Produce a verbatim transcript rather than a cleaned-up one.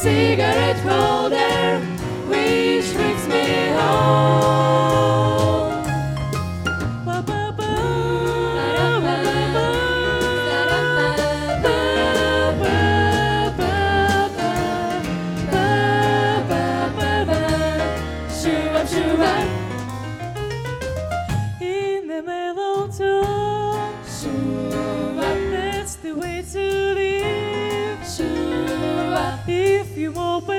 cigarette holder which brings me home. Ba, ba, ba, ba, ba, ba, ba, ba, ba, ba, ba, ba, ba. Shoo-up, shoo-up. In the mellow tone, shoo-up. That's the way to live. Shoo-up. If you open